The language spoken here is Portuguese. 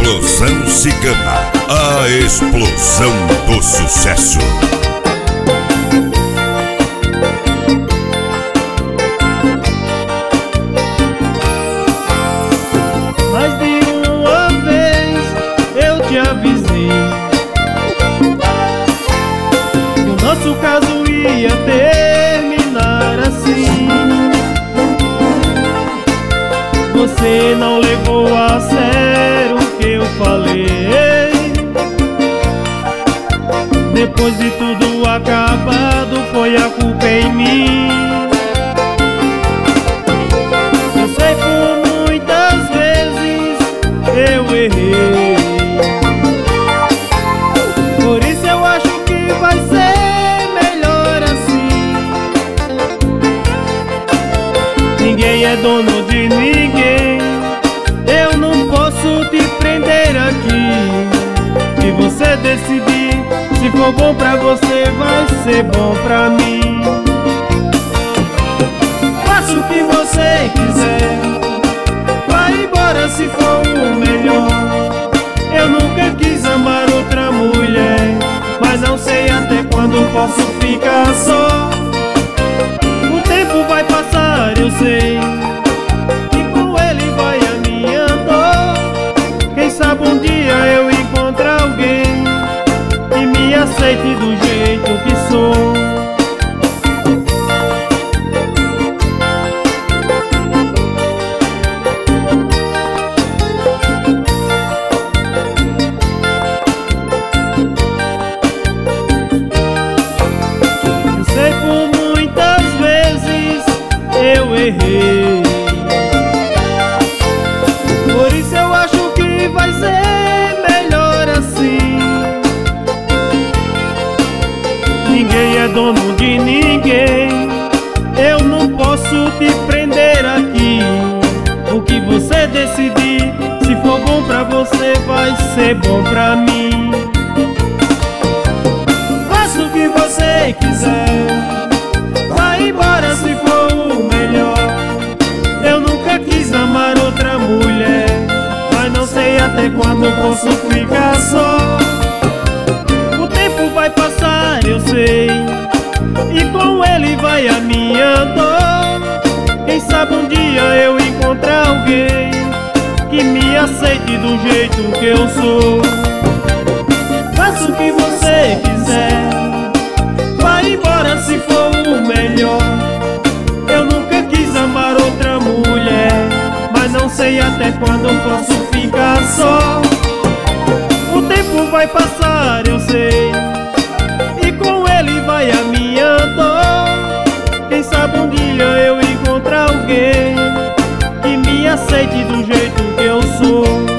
Explosão Cigana, a explosão do sucesso. Mais de uma vez eu te avisei que o nosso caso ia terminar assim. Você não levou a sério o que eu falei. Depois de tudo acabado, foi a culpa em mim. Eu sei por muitas vezes eu errei, por isso eu acho que vai ser melhor assim. Ninguém é dono de ninguém, eu não posso te prender aqui. Se você decidir, se for bom pra você, vai ser bom pra mim. Faça o que você quiser, vai embora se for o melhor. Eu nunca quis amar outra mulher, mas não sei até quando posso ficar só. O tempo vai passar, eu sei, e com ele vai a minha dor. Quem sabe um dia eu encontrar alguém que me aceite do jeito que sou. Eu sei por muitas vezes eu errei, por isso eu acho que vai ser melhor assim. Ninguém é dono de ninguém, eu não posso te prender aqui. O que você decidir, se for bom pra você, vai ser bom pra mim. Faça o que você quiser, vai embora se for o melhor. Eu nunca quis amar outra mulher, mas não sei até quando posso ficar só. O tempo vai passar, eu sei, e com ele vai a minha dor. Quem sabe um dia eu encontrar alguém que me aceite do jeito que eu sou. Faça o que você quiser, vai embora se for o melhor. Eu nunca quis amar outra mulher, mas não sei até quando eu posso ficar só. O tempo vai passar, eu sei, e com ele vai a minha dor. Quem sabe um dia eu encontrar alguém que me aceite do jeito que eu sou.